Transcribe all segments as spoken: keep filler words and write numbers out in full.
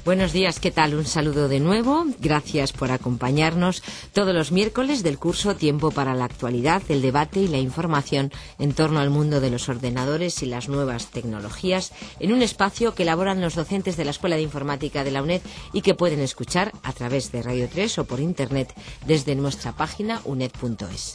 Buenos días, ¿qué tal? Un saludo de nuevo. Gracias por acompañarnos todos los miércoles del curso Tiempo para la Actualidad, el debate y la información en torno al mundo de los ordenadores y las nuevas tecnologías, en un espacio que elaboran los docentes de la Escuela de Informática de la UNED y que pueden escuchar a través de Radio tres o por Internet desde nuestra página uned punto es.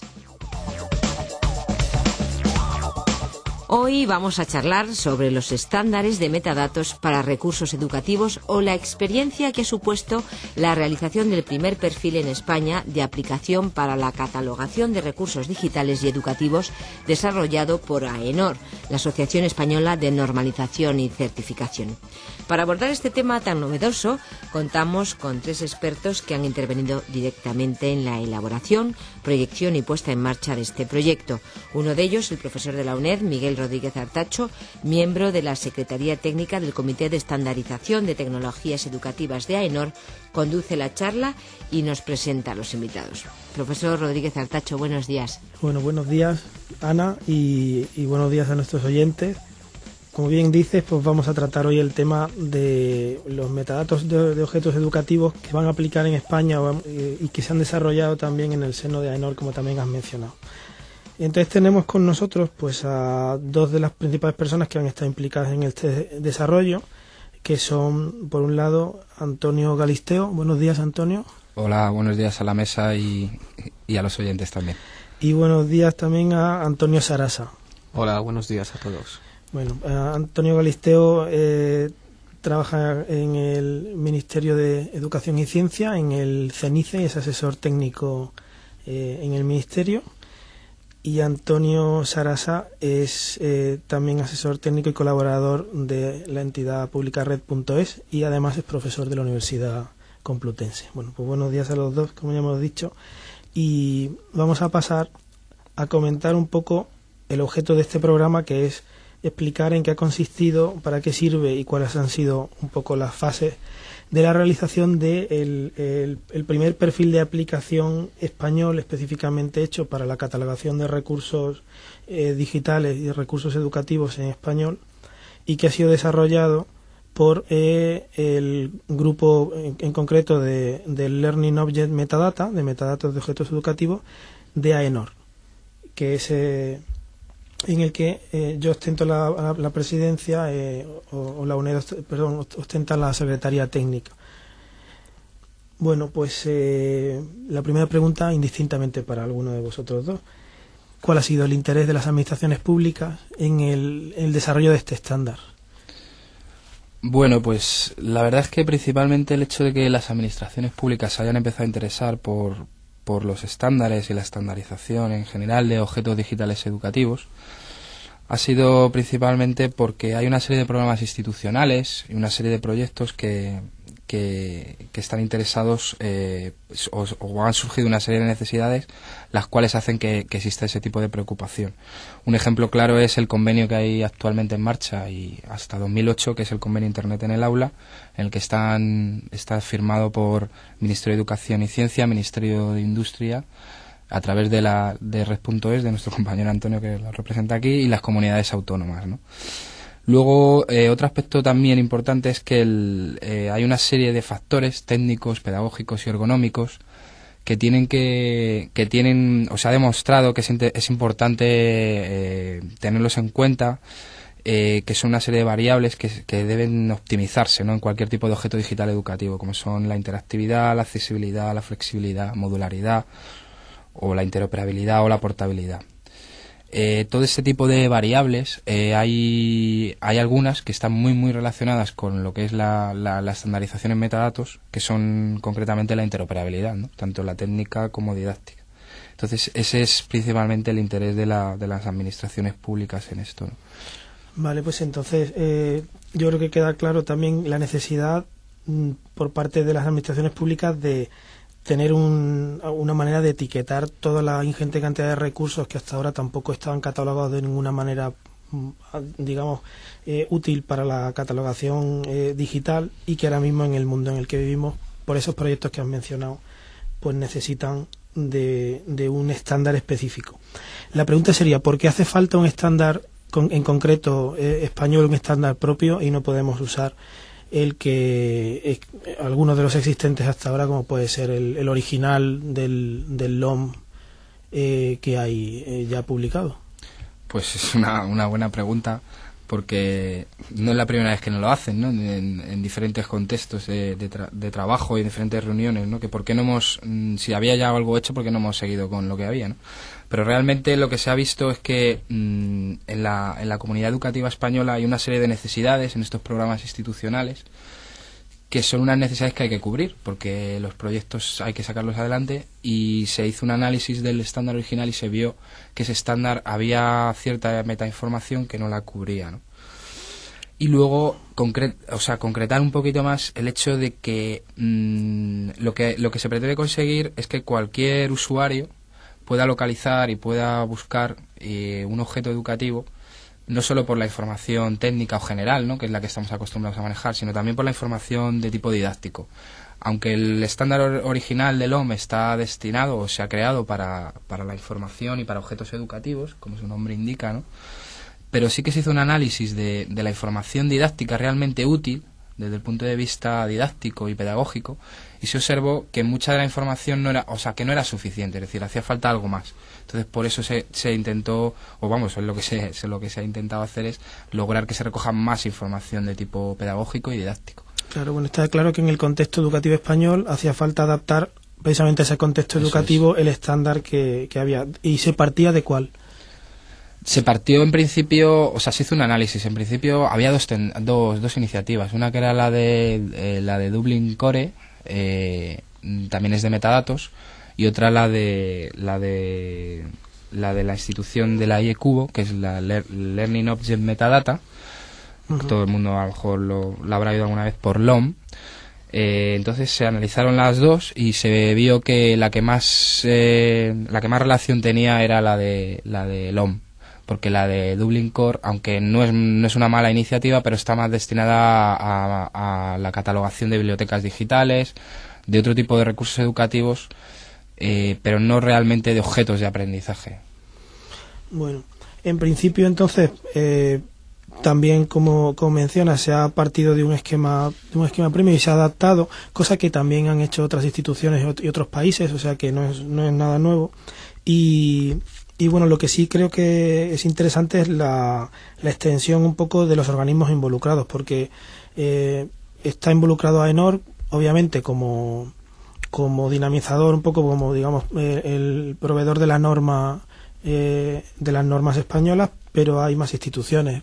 Hoy vamos a charlar sobre los estándares de metadatos para recursos educativos o la experiencia que ha supuesto la realización del primer perfil en España de aplicación para la catalogación de recursos digitales y educativos desarrollado por AENOR, la Asociación Española de Normalización y Certificación. Para abordar este tema tan novedoso, contamos con tres expertos que han intervenido directamente en la elaboración, proyección y puesta en marcha de este proyecto. Uno de ellos, el profesor de la UNED, Miguel Rodríguez Artacho, miembro de la Secretaría Técnica del Comité de Estandarización de Tecnologías Educativas de AENOR, conduce la charla y nos presenta a los invitados. Profesor Rodríguez Artacho, buenos días. Bueno, buenos días, Ana, y, y buenos días a nuestros oyentes. Como bien dices, pues vamos a tratar hoy el tema de los metadatos de, de objetos educativos que van a aplicar en España o, eh, y que se han desarrollado también en el seno de AENOR, como también has mencionado. Entonces tenemos con nosotros pues a dos de las principales personas que han estado implicadas en este desarrollo, que son, por un lado, Antonio Galisteo. Buenos días, Antonio. Hola, buenos días a la mesa y, y a los oyentes también. Y buenos días también a Antonio Sarasa. Hola, buenos días a todos. Bueno, Antonio Galisteo eh, trabaja en el Ministerio de Educación y Ciencia, en el CENICE, es asesor técnico eh, en el Ministerio. Y Antonio Sarasa es eh, también asesor técnico y colaborador de la entidad pública red punto es y además es profesor de la Universidad Complutense. Bueno, pues buenos días a los dos, como ya hemos dicho, y vamos a pasar a comentar un poco el objeto de este programa, que es explicar en qué ha consistido, para qué sirve y cuáles han sido un poco las fases de la realización del de el, el primer perfil de aplicación español específicamente hecho para la catalogación de recursos eh, digitales y de recursos educativos en español, y que ha sido desarrollado por eh, el grupo en, en concreto de, de Learning Object Metadata, de metadatos de objetos educativos, de AENOR, que es eh, en el que eh, yo ostento la, la, la presidencia eh, o, o la UNED, perdón, ostenta la secretaría técnica. Bueno, pues eh, la primera pregunta, indistintamente para alguno de vosotros dos, ¿cuál ha sido el interés de las administraciones públicas en el, el desarrollo de este estándar? Bueno, pues la verdad es que principalmente el hecho de que las administraciones públicas se hayan empezado a interesar por por los estándares y la estandarización en general de objetos digitales educativos ha sido principalmente porque hay una serie de programas institucionales y una serie de proyectos que, que, que están interesados eh, o, o han surgido una serie de necesidades las cuales hacen que, que exista ese tipo de preocupación. Un ejemplo claro es el convenio que hay actualmente en marcha y hasta dos mil ocho, que es el convenio Internet en el aula, en el que están, está firmado por Ministerio de Educación y Ciencia, Ministerio de Industria, a través de la de red punto es, de nuestro compañero Antonio, que lo representa aquí, y las comunidades autónomas, ¿no? Luego, eh, otro aspecto también importante es que el, eh, hay una serie de factores técnicos, pedagógicos y ergonómicos que tienen que, que tienen, o se ha demostrado que es, es importante eh, tenerlos en cuenta, eh, que son una serie de variables que, que deben optimizarse, ¿no?, en cualquier tipo de objeto digital educativo, como son la interactividad, la accesibilidad, la flexibilidad, modularidad, o la interoperabilidad o la portabilidad. Eh, todo este tipo de variables, eh, hay, hay algunas que están muy muy relacionadas con lo que es la, la, la estandarización en metadatos, que son concretamente la interoperabilidad, ¿no?, tanto la técnica como didáctica. Entonces ese es principalmente el interés de, la, de las administraciones públicas en esto, ¿no? Vale, pues entonces eh, yo creo que queda claro también la necesidad mm, por parte de las administraciones públicas de tener un, una manera de etiquetar toda la ingente cantidad de recursos que hasta ahora tampoco estaban catalogados de ninguna manera, digamos, eh, útil para la catalogación eh, digital, y que ahora mismo en el mundo en el que vivimos, por esos proyectos que has mencionado, pues necesitan de, de un estándar específico. La pregunta sería, ¿por qué hace falta un estándar con, en concreto eh, español, un estándar propio, y no podemos usar el que es, algunos de los existentes hasta ahora, como puede ser el, el original del, del L O M eh, que hay eh, ya publicado? Pues es una, una buena pregunta, porque no es la primera vez que nos lo hacen, ¿no? En, en diferentes contextos de, de, tra de trabajo y en diferentes reuniones, ¿no? Que por qué no hemos, si había ya algo hecho, por qué no hemos seguido con lo que había, ¿no? Pero realmente lo que se ha visto es que mmm, en, la, en la comunidad educativa española hay una serie de necesidades en estos programas institucionales que son unas necesidades que hay que cubrir, porque los proyectos hay que sacarlos adelante, y se hizo un análisis del estándar original y se vio que ese estándar había cierta metainformación que no la cubría, ¿no? Y luego concre o sea, concretar un poquito más el hecho de que, mmm, lo que lo que se pretende conseguir es que cualquier usuario pueda localizar y pueda buscar eh, un objeto educativo, no solo por la información técnica o general, ¿no?, que es la que estamos acostumbrados a manejar, sino también por la información de tipo didáctico. Aunque el estándar original del L O M está destinado o se ha creado para, para la información y para objetos educativos, como su nombre indica, ¿no?, pero sí que se hizo un análisis de, de la información didáctica realmente útil desde el punto de vista didáctico y pedagógico, y se observó que mucha de la información no era, o sea, que no era suficiente, es decir, hacía falta algo más. Entonces, por eso se, se intentó, o vamos, es lo que se, es lo que se ha intentado hacer, es lograr que se recoja más información de tipo pedagógico y didáctico. Claro, bueno, está claro que en el contexto educativo español hacía falta adaptar precisamente a ese contexto eso educativo es. El estándar que, que había. ¿Y se partía de cuál? Se partió en principio, o sea, se hizo un análisis. En principio había dos, ten, dos, dos iniciativas. Una que era la de eh, la de Dublin Core, eh, también es de metadatos, y otra la de la de la de la institución de la I E Cubo, que es la Lear, Learning Object Metadata. Uh-huh. Todo el mundo a lo mejor lo, lo habrá oído alguna vez por L O M. Eh, entonces se analizaron las dos y se vio que la que más eh, la que más relación tenía era la de la de L O M, porque la de Dublin Core, aunque no es, no es una mala iniciativa, pero está más destinada a, a la catalogación de bibliotecas digitales, de otro tipo de recursos educativos, eh, pero no realmente de objetos de aprendizaje. Bueno, en principio entonces, eh, también como, como mencionas, se ha partido de un esquema de un esquema premium y se ha adaptado, cosa que también han hecho otras instituciones y otros países, o sea que no es, no es nada nuevo. Y... Y bueno, lo que sí creo que es interesante es la, la extensión un poco de los organismos involucrados, porque eh, está involucrado AENOR, obviamente, como, como dinamizador, un poco como, digamos, eh, el proveedor de la norma, eh, de las normas españolas, pero hay más instituciones.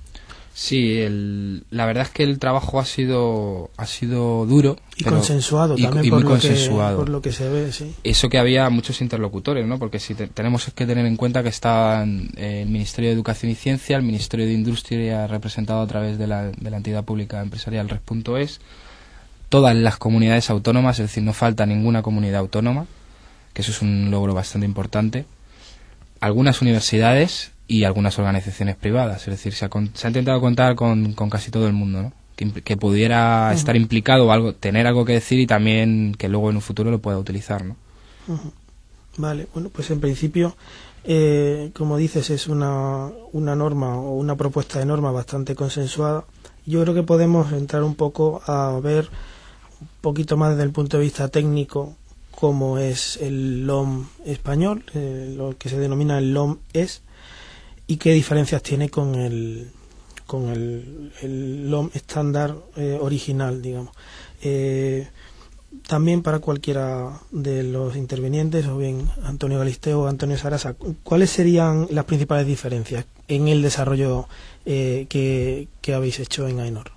Sí, el, la verdad es que el trabajo ha sido ha sido duro y pero, consensuado y, también y por, muy lo consensuado. Que, por lo que se ve, sí. Eso que había muchos interlocutores, ¿no? Porque si te, tenemos que tener en cuenta que está eh, el Ministerio de Educación y Ciencia, el Ministerio de Industria representado a través de la, de la entidad pública empresarial red punto es, todas las comunidades autónomas, es decir, no falta ninguna comunidad autónoma, que eso es un logro bastante importante, algunas universidades y algunas organizaciones privadas, es decir, se ha, se ha intentado contar con, con casi todo el mundo, ¿no?, que, que pudiera uh-huh. estar implicado o algo, tener algo que decir y también que luego en un futuro lo pueda utilizar, ¿no? Uh-huh. Vale, bueno, pues en principio, eh, como dices, es una, una norma o una propuesta de norma bastante consensuada. Yo creo que podemos entrar un poco a ver un poquito más desde el punto de vista técnico cómo es el L O M español, eh, lo que se denomina el L O M E S, y qué diferencias tiene con el con el, el L O M estándar eh, original, digamos. Eh, también para cualquiera de los intervinientes, o bien Antonio Galisteo o Antonio Sarasa, ¿cuáles serían las principales diferencias en el desarrollo eh, que, que habéis hecho en AENOR?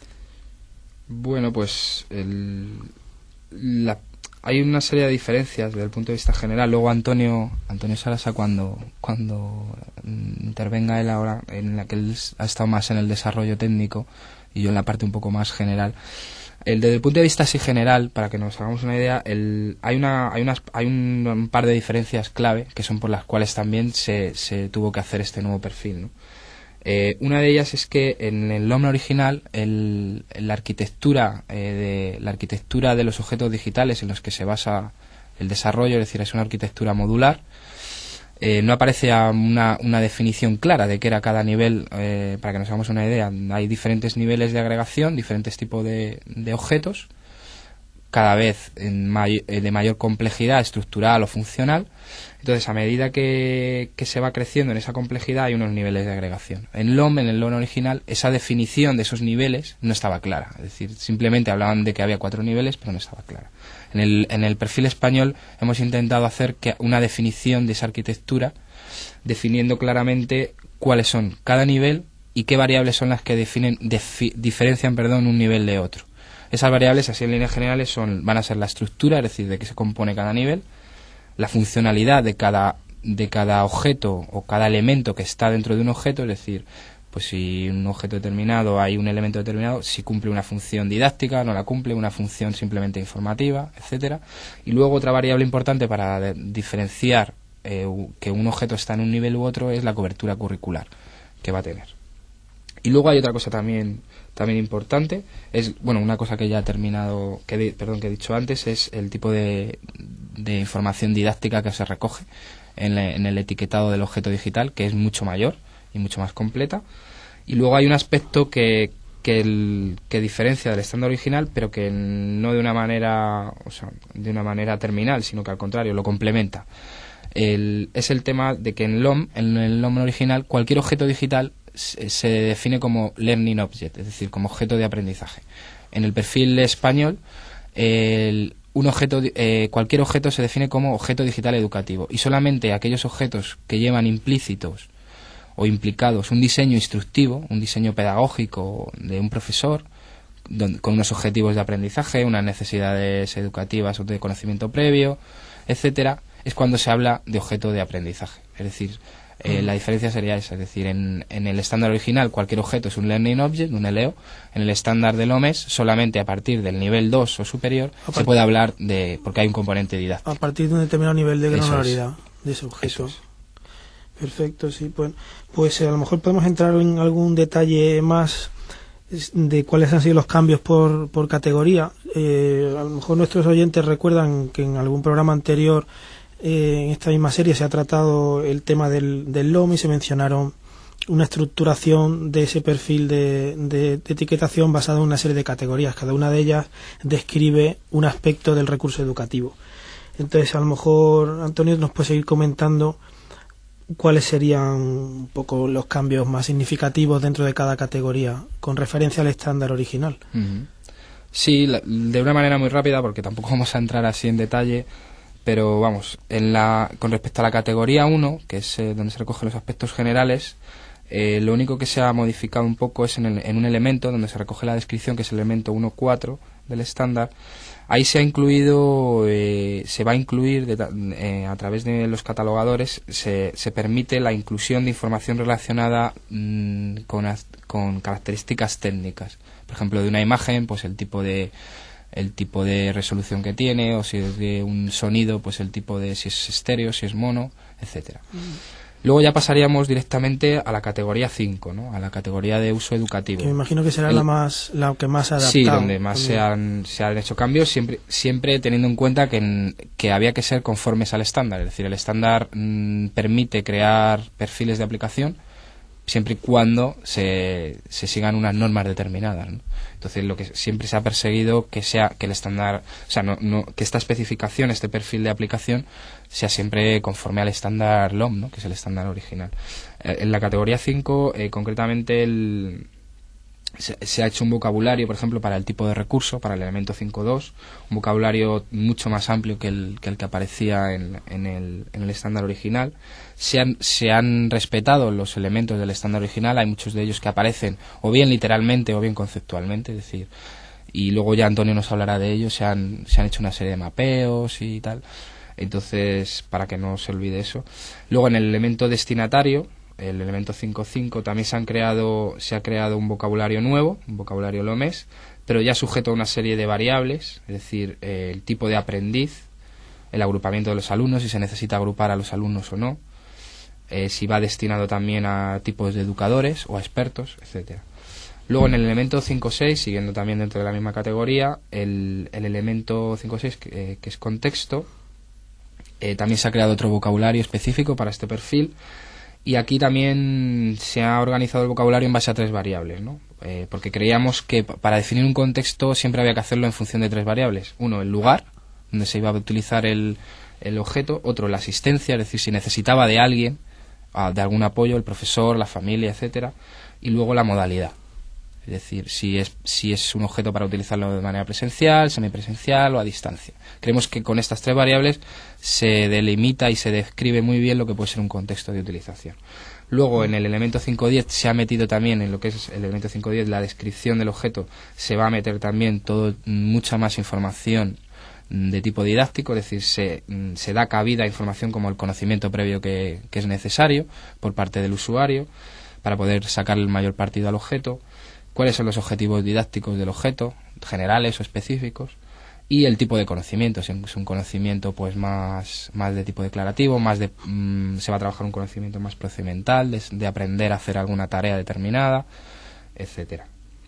Bueno, pues el, la hay una serie de diferencias desde el punto de vista general. Luego Antonio Antonio Sarasa, cuando cuando intervenga él ahora, en la que él ha estado más en el desarrollo técnico y yo en la parte un poco más general. El, desde el punto de vista así general, para que nos hagamos una idea, el, hay una hay unas hay un, un par de diferencias clave que son por las cuales también se, se tuvo que hacer este nuevo perfil, ¿no? Eh, una de ellas es que en el L O M original el, la arquitectura eh, de la arquitectura de los objetos digitales en los que se basa el desarrollo, es decir, es una arquitectura modular, eh, no aparece una, una definición clara de qué era cada nivel. Eh, para que nos hagamos una idea, hay diferentes niveles de agregación, diferentes tipos de, de objetos, cada vez en may- de mayor complejidad estructural o funcional. Entonces, a medida que, que se va creciendo en esa complejidad, hay unos niveles de agregación. En L O M, en el L O M original, esa definición de esos niveles no estaba clara. Es decir, simplemente hablaban de que había cuatro niveles, pero no estaba clara. En el, en el perfil español hemos intentado hacer que una definición de esa arquitectura, definiendo claramente cuáles son cada nivel y qué variables son las que definen, defi, diferencian perdón, un nivel de otro. Esas variables, así en líneas generales, son, van a ser la estructura, es decir, de qué se compone cada nivel, la funcionalidad de cada, de cada objeto o cada elemento que está dentro de un objeto, es decir, pues si un objeto determinado hay un elemento determinado, si cumple una función didáctica, no la cumple, una función simplemente informativa, etcétera. Y luego otra variable importante para de, diferenciar eh, que un objeto está en un nivel u otro es la cobertura curricular que va a tener. Y luego hay otra cosa también también importante, es bueno una cosa que ya he terminado, que de, perdón que he dicho antes, es el tipo de, de información didáctica que se recoge en, le, en el etiquetado del objeto digital, que es mucho mayor y mucho más completa. Y luego hay un aspecto que que, el, que diferencia del estándar original, pero que no de una manera, o sea, de una manera terminal, sino que al contrario lo complementa. El, es el tema de que en L O M, en el L O M original, cualquier objeto digital se, se define como Learning Object, es decir, como objeto de aprendizaje. En el perfil español, el, un objeto, eh, cualquier objeto se define como objeto digital educativo, y solamente aquellos objetos que llevan implícitos o implicados un diseño instructivo, un diseño pedagógico de un profesor, donde, con unos objetivos de aprendizaje, unas necesidades educativas o de conocimiento previo, etcétera, es cuando se habla de objeto de aprendizaje. Es decir, eh, mm. la diferencia sería esa, es decir, en, en el estándar original cualquier objeto es un Learning Object, un L E O. En el estándar del L O M E S, solamente a partir del nivel dos o superior se puede hablar de, porque hay un componente didáctico. A partir de un determinado nivel de granularidad de ese objeto. Es. Perfecto, sí. Pues, pues eh, a lo mejor podemos entrar en algún detalle más de cuáles han sido los cambios por, por categoría. Eh, a lo mejor nuestros oyentes recuerdan que en algún programa anterior eh, en esta misma serie se ha tratado el tema del, del L O M y se mencionaron una estructuración de ese perfil de, de, de etiquetación basada en una serie de categorías. Cada una de ellas describe un aspecto del recurso educativo. Entonces, a lo mejor, Antonio, nos puede seguir comentando cuáles serían un poco los cambios más significativos dentro de cada categoría con referencia al estándar original. Uh-huh. Sí, la, de una manera muy rápida, porque tampoco vamos a entrar así en detalle, pero vamos, en la, con respecto a la categoría uno, que es eh, donde se recogen los aspectos generales, eh, lo único que se ha modificado un poco es en, el, en un elemento donde se recoge la descripción, que es el elemento uno punto cuatro del estándar. Ahí se ha incluido, eh, se va a incluir de, eh, a través de los catalogadores, se, se permite la inclusión de información relacionada mmm, con, con características técnicas. Por ejemplo, de una imagen, pues el tipo de el tipo de resolución que tiene, o si es de un sonido, pues el tipo de si es estéreo, si es mono, etcétera. Mm. Luego ya pasaríamos directamente a la categoría cinco, ¿no? A la categoría de uso educativo. Que me imagino que será el, la más la que más adaptado. Sí, donde más se han, se han hecho cambios, siempre siempre teniendo en cuenta que, en, que había que ser conformes al estándar. Es decir, el estándar mmm, permite crear perfiles de aplicación siempre y cuando se, se sigan unas normas determinadas, ¿no? Entonces, lo que siempre se ha perseguido que sea que el estándar, o sea, no, no, que esta especificación, este perfil de aplicación, sea siempre conforme al estándar L O M, ¿no? Que es el estándar original. Eh, en la categoría cinco, eh, concretamente, el, se, se ha hecho un vocabulario, por ejemplo, para el tipo de recurso, para el elemento cinco punto dos, un vocabulario mucho más amplio que el que, el que aparecía en, en, el, en el estándar original. Se han, se han respetado los elementos del estándar original, hay muchos de ellos que aparecen o bien literalmente o bien conceptualmente, es decir, y luego ya Antonio nos hablará de ellos, se han, se han hecho una serie de mapeos y tal, entonces para que no se olvide eso. Luego en el elemento destinatario, el elemento cinco punto cinco, también se han creado, se ha creado un vocabulario nuevo, un vocabulario L O M E S, pero ya sujeto a una serie de variables, es decir, eh, el tipo de aprendiz, el agrupamiento de los alumnos, si se necesita agrupar a los alumnos o no, Eh, si va destinado también a tipos de educadores o a expertos, etcétera. Luego en el elemento cinco punto seis, siguiendo también dentro de la misma categoría, el, el elemento cinco punto seis, que, eh, que es contexto, Eh, también se ha creado otro vocabulario específico para este perfil. Y aquí también se ha organizado el vocabulario en base a tres variables, ¿no? Eh, porque creíamos que p- para definir un contexto siempre había que hacerlo en función de tres variables. Uno, el lugar donde se iba a utilizar el, el objeto. Otro, la asistencia, es decir, si necesitaba de alguien, ah, de algún apoyo, el profesor, la familia, etcétera. Y luego la modalidad. Es decir, si es, si es un objeto para utilizarlo de manera presencial, semipresencial o a distancia. Creemos que con estas tres variables se delimita y se describe muy bien lo que puede ser un contexto de utilización. Luego, en el elemento cinco punto diez se ha metido también, en lo que es el elemento cinco punto diez, la descripción del objeto, se va a meter también todo, mucha más información de tipo didáctico, es decir, se, se da cabida a información como el conocimiento previo que, que es necesario por parte del usuario para poder sacar el mayor partido al objeto, cuáles son los objetivos didácticos del objeto, generales o específicos, y el tipo de conocimiento, si es un conocimiento pues más, más de tipo declarativo, más de mmm, se va a trabajar un conocimiento más procedimental, de, de aprender a hacer alguna tarea determinada, etcétera.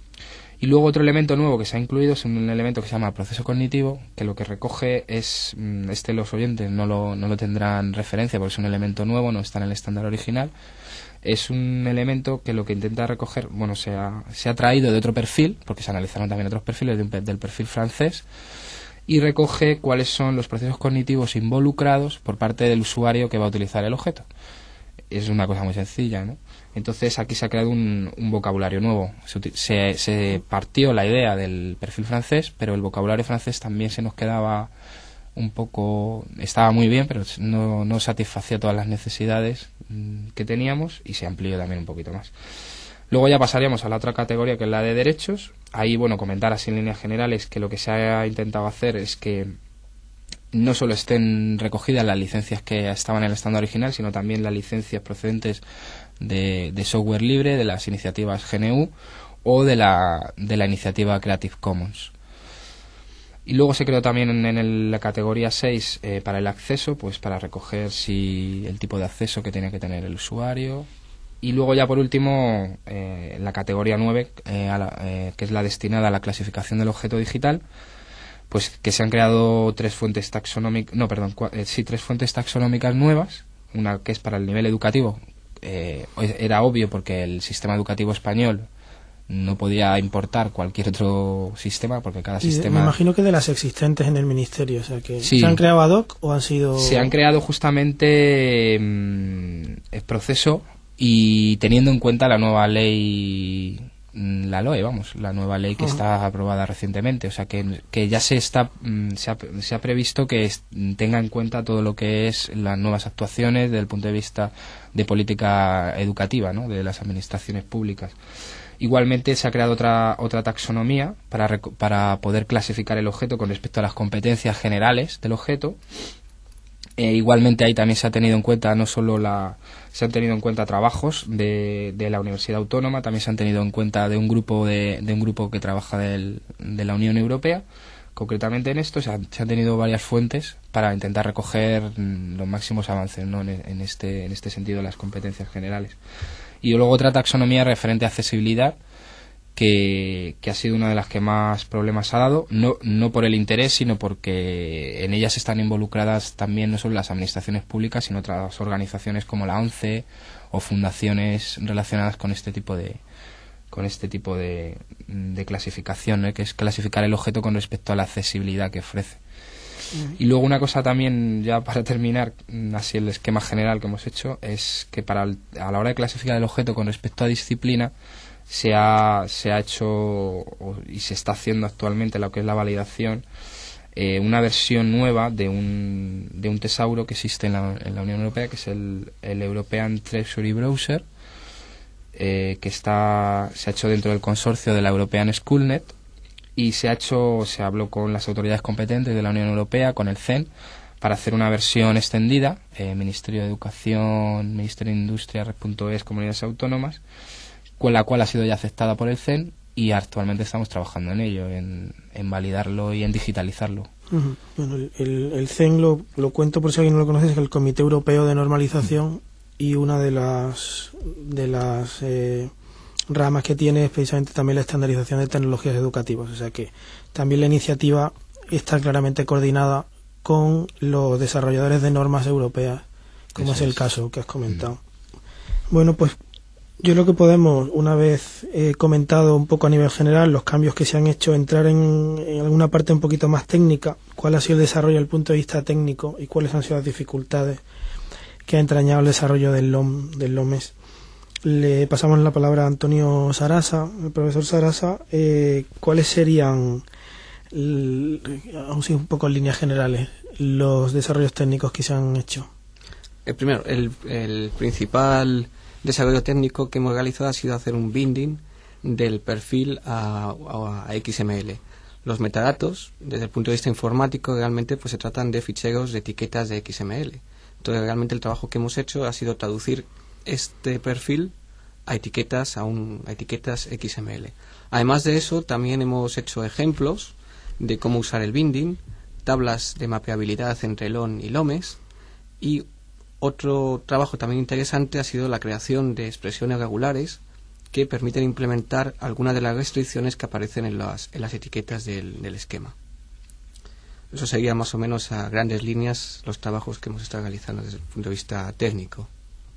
Y luego otro elemento nuevo que se ha incluido es un elemento que se llama proceso cognitivo, que lo que recoge es, este los oyentes no lo, no lo tendrán referencia porque es un elemento nuevo, no está en el estándar original. Es un elemento que lo que intenta recoger, bueno, se ha, se ha traído de otro perfil, porque se analizaron también otros perfiles de un, del perfil francés, y recoge cuáles son los procesos cognitivos involucrados por parte del usuario que va a utilizar el objeto. Es una cosa muy sencilla, ¿no? Entonces aquí se ha creado un, un vocabulario nuevo. Se, se, se partió la idea del perfil francés, pero el vocabulario francés también se nos quedaba un poco, estaba muy bien, pero no, no satisfacía todas las necesidades mmm, que teníamos y se amplió también un poquito más. Luego ya pasaríamos a la otra categoría, que es la de derechos. Ahí, bueno, comentar así en líneas generales que lo que se ha intentado hacer es que no solo estén recogidas las licencias que estaban en el estándar original, sino también las licencias procedentes de, de software libre, de las iniciativas G N U o de la, de la iniciativa Creative Commons. Y luego se creó también en, en el, la categoría seis eh, para el acceso, pues para recoger si el tipo de acceso que tiene que tener el usuario. Y luego ya por último, eh, en la categoría nueve, eh, a la, eh, que es la destinada a la clasificación del objeto digital, pues que se han creado tres fuentes taxonómicas, no, perdón, cua, eh, sí, tres fuentes taxonómicas nuevas. Una que es para el nivel educativo, eh, era obvio porque el sistema educativo español no podía importar cualquier otro sistema porque cada y sistema... Me imagino que de las existentes en el ministerio, o sea que sí, ¿se han creado ad hoc o han sido...? Se han creado justamente mmm, el proceso y teniendo en cuenta la nueva ley, la L O E, vamos, la nueva ley que uh-huh. está aprobada recientemente, o sea que, que ya se está se ha, se ha previsto que es, tenga en cuenta todo lo que es las nuevas actuaciones desde el punto de vista de política educativa, ¿no?, de las administraciones públicas. Igualmente se ha creado otra otra taxonomía para, para poder clasificar el objeto con respecto a las competencias generales del objeto. E igualmente ahí también se ha tenido en cuenta no solo la se han tenido en cuenta trabajos de, de la Universidad Autónoma, también se han tenido en cuenta de un grupo de, de un grupo que trabaja del, de la Unión Europea. Concretamente en esto se han, se han tenido varias fuentes para intentar recoger los máximos avances, ¿no?, en, en este en este sentido las competencias generales. Y luego otra taxonomía referente a accesibilidad, que, que ha sido una de las que más problemas ha dado, no, no por el interés, sino porque en ellas están involucradas también no solo las administraciones públicas, sino otras organizaciones como la ONCE o fundaciones relacionadas con este tipo de con este tipo de, de clasificación, ¿eh?, que es clasificar el objeto con respecto a la accesibilidad que ofrece. Y luego una cosa también, ya para terminar, así el esquema general que hemos hecho, es que para el, a la hora de clasificar el objeto con respecto a disciplina, se ha, se ha hecho y se está haciendo actualmente lo que es la validación, eh, una versión nueva de un, de un tesauro que existe en la, en la Unión Europea, que es el, el European Treasury Browser, eh, que está se ha hecho dentro del consorcio de la European Schoolnet. Y se ha hecho, se habló con las autoridades competentes de la Unión Europea, con el C E N, para hacer una versión extendida, eh, Ministerio de Educación, Ministerio de Industria, Red punto es, Comunidades Autónomas, con la cual ha sido ya aceptada por el C E N y actualmente estamos trabajando en ello, en, en validarlo y en digitalizarlo. Uh-huh. Bueno, el, el, el C E N lo, lo cuento por si alguien no lo conoce, es el Comité Europeo de Normalización uh-huh. y una de las de las eh, ramas que tiene es precisamente también la estandarización de tecnologías educativas, o sea que también la iniciativa está claramente coordinada con los desarrolladores de normas europeas, como Eso es el es. caso que has comentado. Mm. Bueno, pues yo lo que podemos, una vez eh, comentado un poco a nivel general los cambios que se han hecho, entrar en, en alguna parte un poquito más técnica, cuál ha sido el desarrollo desde el punto de vista técnico y cuáles han sido las dificultades que ha entrañado el desarrollo del L O M, del L O M E S. Le pasamos la palabra a Antonio Sarasa, el profesor Sarasa. Eh, ¿Cuáles serían, aún un poco en líneas generales, los desarrollos técnicos que se han hecho? El primero, el, el principal desarrollo técnico que hemos realizado ha sido hacer un binding del perfil a, a, a X M L. Los metadatos, desde el punto de vista informático, realmente pues se tratan de ficheros de etiquetas de X M L. Entonces, realmente el trabajo que hemos hecho ha sido traducir este perfil a etiquetas a, un, a etiquetas X M L. Además de eso, también hemos hecho ejemplos de cómo usar el binding, tablas de mapeabilidad entre L O N y L O M E S, y otro trabajo también interesante ha sido la creación de expresiones regulares que permiten implementar algunas de las restricciones que aparecen en las, en las etiquetas del, del esquema. Eso sería más o menos a grandes líneas los trabajos que hemos estado realizando desde el punto de vista técnico.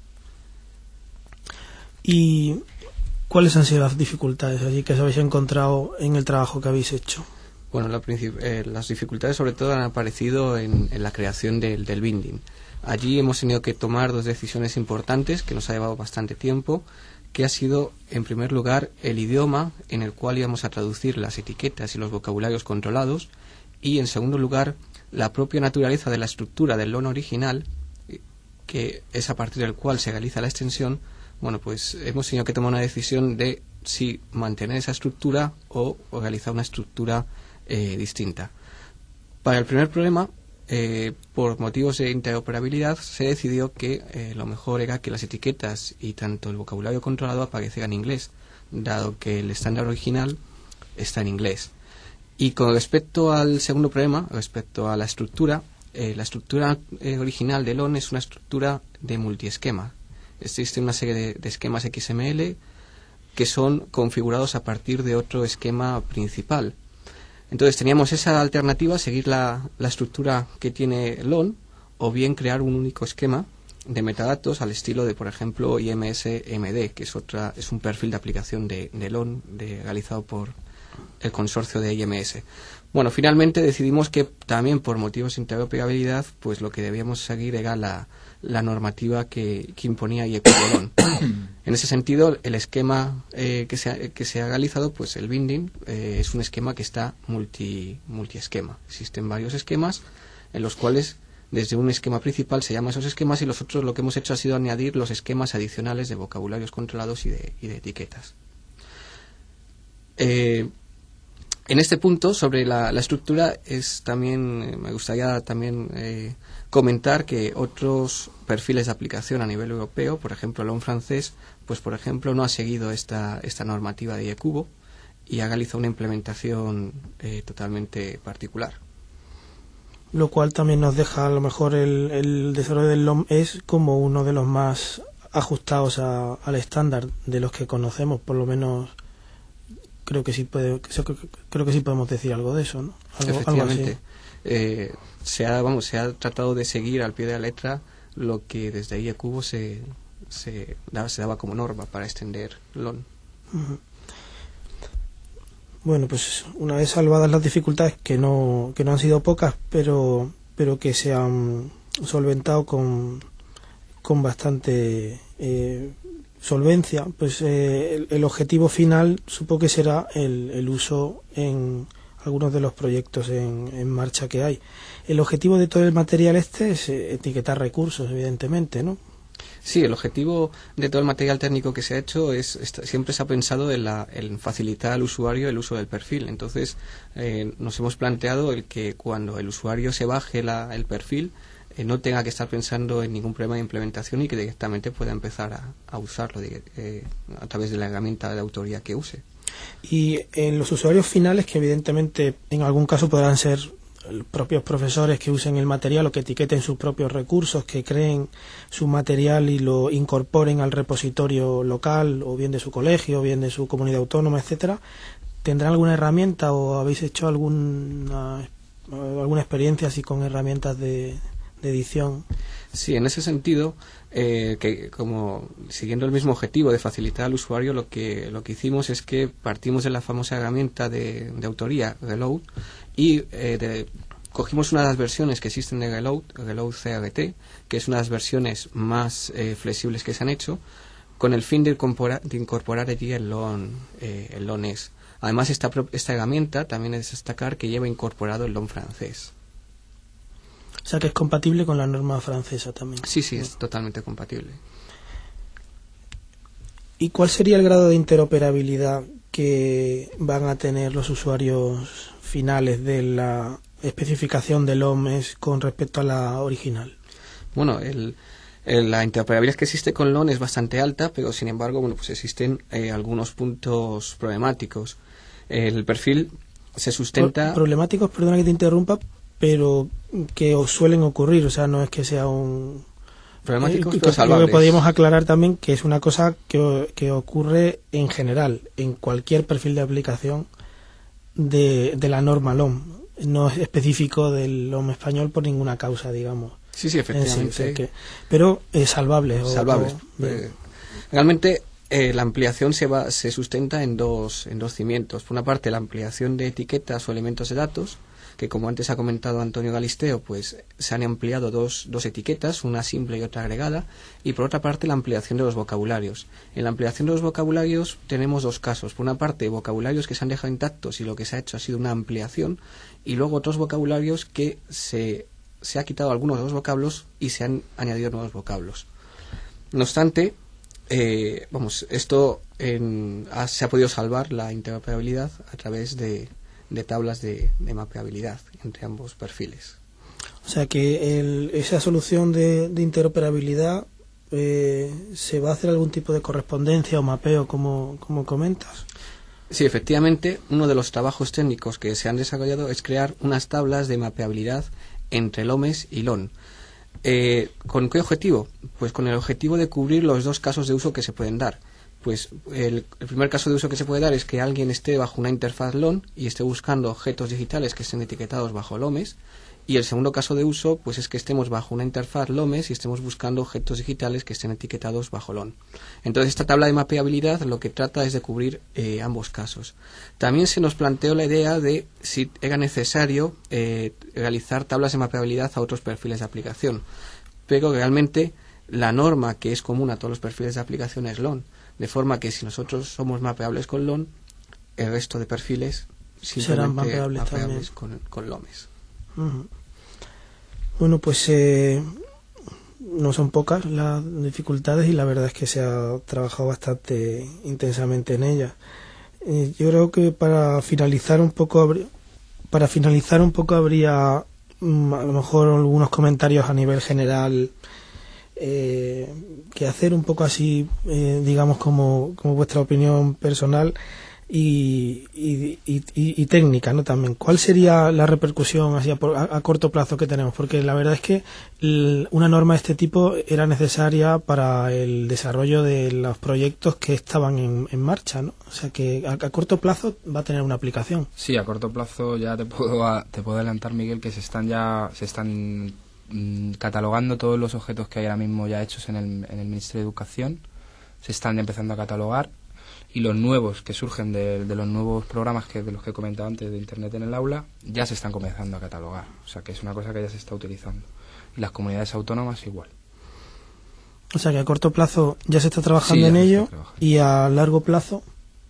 ¿Y cuáles han sido las dificultades allí que os habéis encontrado en el trabajo que habéis hecho? Bueno, la eh, las dificultades sobre todo han aparecido en, en la creación del, del binding. Allí hemos tenido que tomar dos decisiones importantes que nos ha llevado bastante tiempo, que ha sido, en primer lugar, el idioma en el cual íbamos a traducir las etiquetas y los vocabularios controlados, y, en segundo lugar, la propia naturaleza de la estructura del L O N original, que es a partir del cual se realiza la extensión. Bueno, pues hemos tenido que tomar una decisión de si mantener esa estructura o, o realizar una estructura eh, distinta. Para el primer problema, eh, por motivos de interoperabilidad, se decidió que eh, lo mejor era que las etiquetas y tanto el vocabulario controlado aparecieran en inglés, dado que el estándar original está en inglés. Y con respecto al segundo problema, respecto a la estructura, eh, la estructura eh, original de L O N es una estructura de multiesquema. Existe una serie de, de esquemas X M L que son configurados a partir de otro esquema principal. Entonces teníamos esa alternativa, seguir la, la estructura que tiene L O N, o bien crear un único esquema de metadatos al estilo de, por ejemplo, I M S M D, que es otra es un perfil de aplicación de, de L O N de, realizado por el consorcio de I M S. Bueno, finalmente decidimos que también por motivos de interoperabilidad, pues lo que debíamos seguir era la, la normativa que, que imponía I E C U B L O N. En ese sentido, el esquema eh, que, se ha, que se ha realizado, pues el binding, eh, es un esquema que está multi, multiesquema. Existen varios esquemas en los cuales desde un esquema principal se llama esos esquemas, y los otros lo que hemos hecho ha sido añadir los esquemas adicionales de vocabularios controlados y de, y de etiquetas. Eh, En este punto, sobre la, la estructura, es también eh, me gustaría también eh, comentar que otros perfiles de aplicación a nivel europeo, por ejemplo el L O N francés, pues por ejemplo no ha seguido esta, esta normativa de I E C U B O y ha realizado una implementación eh, totalmente particular. Lo cual también nos deja a lo mejor el, el desarrollo del L O M E S como uno de los más ajustados a, al estándar de los que conocemos, por lo menos. Creo que sí puede, creo que sí podemos decir algo de eso, ¿no? Algo, Efectivamente. algo así. Eh, se ha, vamos, se ha tratado de seguir al pie de la letra lo que desde I E C U B O se, se, daba, se daba como norma para extender L O N. Uh-huh. Bueno, pues una vez salvadas las dificultades, que no, que no han sido pocas, pero, pero que se han solventado con, con bastante eh, solvencia, pues eh, el, el objetivo final supongo que será el, el uso en algunos de los proyectos en, en marcha que hay. El objetivo de todo el material este es eh, etiquetar recursos, evidentemente, ¿no? Sí, el objetivo de todo el material técnico que se ha hecho es, es siempre se ha pensado en, la, en facilitar al usuario el uso del perfil. Entonces eh, nos hemos planteado el que cuando el usuario se baje la, el perfil eh, no tenga que estar pensando en ningún problema de implementación y que directamente pueda empezar a, a usarlo de, eh, a través de la herramienta de autoría que use. Y en los usuarios finales, que evidentemente en algún caso podrán ser los propios profesores que usen el material o que etiqueten sus propios recursos, que creen su material y lo incorporen al repositorio local, o bien de su colegio, o bien de su comunidad autónoma, etcétera, ¿tendrán alguna herramienta o habéis hecho alguna alguna experiencia así con herramientas de, de edición. Sí, en ese sentido, eh, que como siguiendo el mismo objetivo de facilitar al usuario, lo que lo que hicimos es que partimos de la famosa herramienta de, de autoría Reload y eh, de, cogimos una de las versiones que existen de Reload, Reload C R T, que es una de las versiones más eh, flexibles que se han hecho, con el fin de incorporar, de incorporar allí el LON, eh, el LON E S. Además, esta, esta herramienta también es destacar que lleva incorporado el LON francés. O sea que es compatible con la norma francesa también. Sí, sí, es totalmente compatible. ¿Y cuál sería el grado de interoperabilidad que van a tener los usuarios finales de la especificación del L O M E S con respecto a la original? Bueno, el, el, la interoperabilidad que existe con L O N es bastante alta, pero sin embargo, bueno, pues existen eh, algunos puntos problemáticos. El perfil se sustenta... Problemáticos, perdona que te interrumpa, pero que os suelen ocurrir, o sea, no es que sea un... Problemáticos, eh, pero salvables. Que podríamos aclarar también que es una cosa que, que ocurre en general, en cualquier perfil de aplicación de, de la norma L O M. No es específico del L O M español por ninguna causa, digamos. Sí, sí, efectivamente. Sí, o sea que, pero es salvable. Salvables. O, o, eh, realmente eh, la ampliación se va se sustenta en dos, en dos cimientos. Por una parte, la ampliación de etiquetas o elementos de datos, que como antes ha comentado Antonio Galisteo, pues se han ampliado dos, dos etiquetas, una simple y otra agregada, y por otra parte la ampliación de los vocabularios. En la ampliación de los vocabularios tenemos dos casos. Por una parte, vocabularios que se han dejado intactos y lo que se ha hecho ha sido una ampliación, y luego otros vocabularios que se, se ha quitado algunos de los vocablos y se han añadido nuevos vocablos. No obstante, eh, vamos, esto en, ha, se ha podido salvar la interoperabilidad a través de de tablas de, de mapeabilidad entre ambos perfiles. O sea que el, esa solución de, de interoperabilidad eh, ¿se va a hacer algún tipo de correspondencia o mapeo como, como comentas? Sí, efectivamente, uno de los trabajos técnicos que se han desarrollado es crear unas tablas de mapeabilidad entre L O M E S y L O N. Eh, ¿Con qué objetivo? Pues con el objetivo de cubrir los dos casos de uso que se pueden dar. Pues el, el primer caso de uso que se puede dar es que alguien esté bajo una interfaz L O N y esté buscando objetos digitales que estén etiquetados bajo L O M E S, y el segundo caso de uso pues es que estemos bajo una interfaz L O M E S y estemos buscando objetos digitales que estén etiquetados bajo L O N. Entonces esta tabla de mapeabilidad lo que trata es de cubrir eh, ambos casos. También se nos planteó la idea de si era necesario eh, realizar tablas de mapeabilidad a otros perfiles de aplicación, pero realmente la norma que es común a todos los perfiles de aplicación es L O N. De forma que si nosotros somos mapeables con L O N, el resto de perfiles serán mapeables, mapeables con, con L O M E S. Uh-huh. Bueno, pues eh, no son pocas las dificultades y la verdad es que se ha trabajado bastante intensamente en ellas. Eh, yo creo que para finalizar un poco, para finalizar un poco habría mm, a lo mejor algunos comentarios a nivel general. Eh, que hacer un poco así, eh, digamos, como, como vuestra opinión personal y, y, y, y, y técnica, ¿no? También, ¿cuál sería la repercusión así a, a, a corto plazo que tenemos? Porque la verdad es que el, una norma de este tipo era necesaria para el desarrollo de los proyectos que estaban en, en marcha, ¿no? O sea que a, a corto plazo va a tener una aplicación. Sí, a corto plazo ya te puedo, te puedo adelantar, Miguel, que se están ya se están catalogando todos los objetos que hay ahora mismo ya hechos en el, en el Ministerio de Educación. Se están empezando a catalogar, y los nuevos que surgen de, de los nuevos programas que de los que he comentado antes de Internet en el aula ya se están comenzando a catalogar. O sea que es una cosa que ya se está utilizando, y las comunidades autónomas igual. O sea que a corto plazo ya se está trabajando sí, en ello, y a largo plazo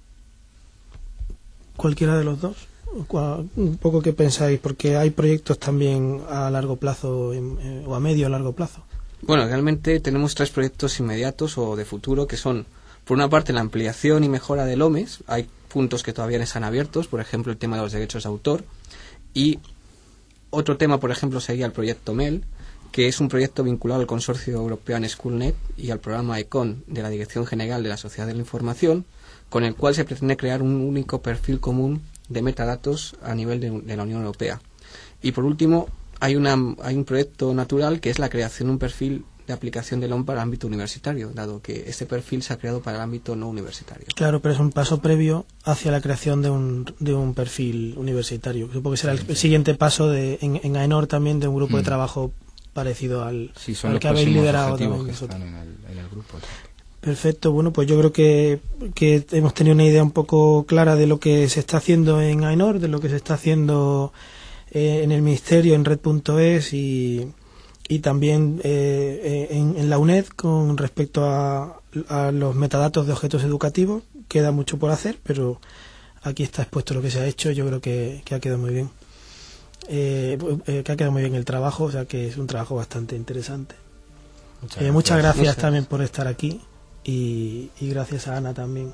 cualquiera de los dos. Un poco qué pensáis, porque hay proyectos también a largo plazo eh, o a medio o largo plazo. Bueno, realmente tenemos tres proyectos inmediatos o de futuro que son, por una parte, la ampliación y mejora del L O M E S. Hay puntos que todavía no están abiertos, por ejemplo, el tema de los derechos de autor, y otro tema, por ejemplo, sería el proyecto M E L, que es un proyecto vinculado al Consorcio European SchoolNet y al programa ECON de la Dirección General de la Sociedad de la Información, con el cual se pretende crear un único perfil común de metadatos a nivel de, de la Unión Europea. Y por último, hay, una, hay un proyecto natural que es la creación de un perfil de aplicación del O N para el ámbito universitario, dado que este perfil se ha creado para el ámbito no universitario. Claro, pero es un paso previo hacia la creación de un, de un perfil universitario. Supongo que será el, el siguiente paso de, en, en AENOR también, de un grupo mm. de trabajo parecido al, sí, son al los que habéis liderado que también. Están en, el, en el grupo. Perfecto, bueno, pues yo creo que, que hemos tenido una idea un poco clara de lo que se está haciendo en AENOR, de lo que se está haciendo eh, en el Ministerio, en red punto es y, y también eh, en, en la UNED con respecto a, a los metadatos de objetos educativos. Queda mucho por hacer, pero aquí está expuesto lo que se ha hecho. Yo creo que, que ha quedado muy bien. Eh, eh, que ha quedado muy bien el trabajo, o sea que es un trabajo bastante interesante. Muchas gracias, eh, muchas gracias muchas. también por estar aquí. Y, y gracias a Ana también.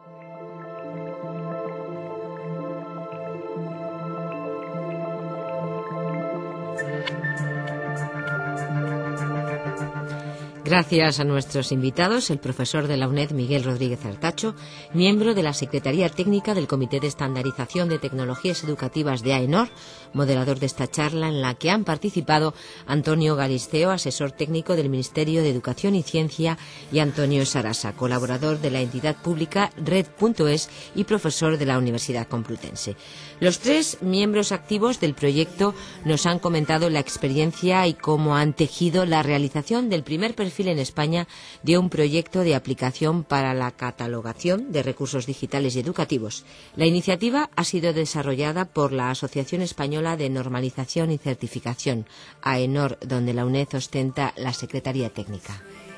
Gracias a nuestros invitados, el profesor de la UNED, Miguel Rodríguez Artacho, miembro de la Secretaría Técnica del Comité de Estandarización de Tecnologías Educativas de AENOR, moderador de esta charla en la que han participado Antonio Galisteo, asesor técnico del Ministerio de Educación y Ciencia, y Antonio Sarasa, colaborador de la entidad pública red punto es y profesor de la Universidad Complutense. Los tres miembros activos del proyecto nos han comentado la experiencia y cómo han tejido la realización del primer perfil en España de un proyecto de aplicación para la catalogación de recursos digitales y educativos. La iniciativa ha sido desarrollada por la Asociación Española de Normalización y Certificación, AENOR, donde la UNED ostenta la Secretaría Técnica.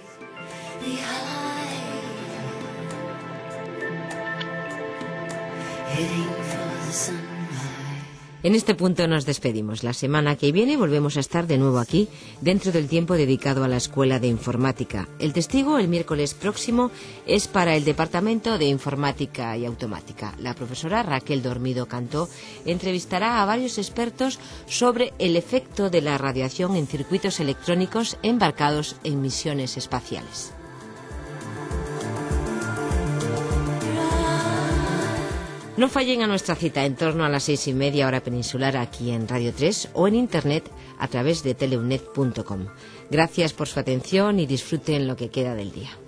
En este punto nos despedimos. La semana que viene volvemos a estar de nuevo aquí, dentro del tiempo dedicado a la Escuela de Informática. El testigo el miércoles próximo es para el Departamento de Informática y Automática. La profesora Raquel Dormido Cantó entrevistará a varios expertos sobre el efecto de la radiación en circuitos electrónicos embarcados en misiones espaciales. No fallen a nuestra cita en torno a las seis y media hora peninsular aquí en Radio tres o en Internet a través de teleunet punto com. Gracias por su atención y disfruten lo que queda del día.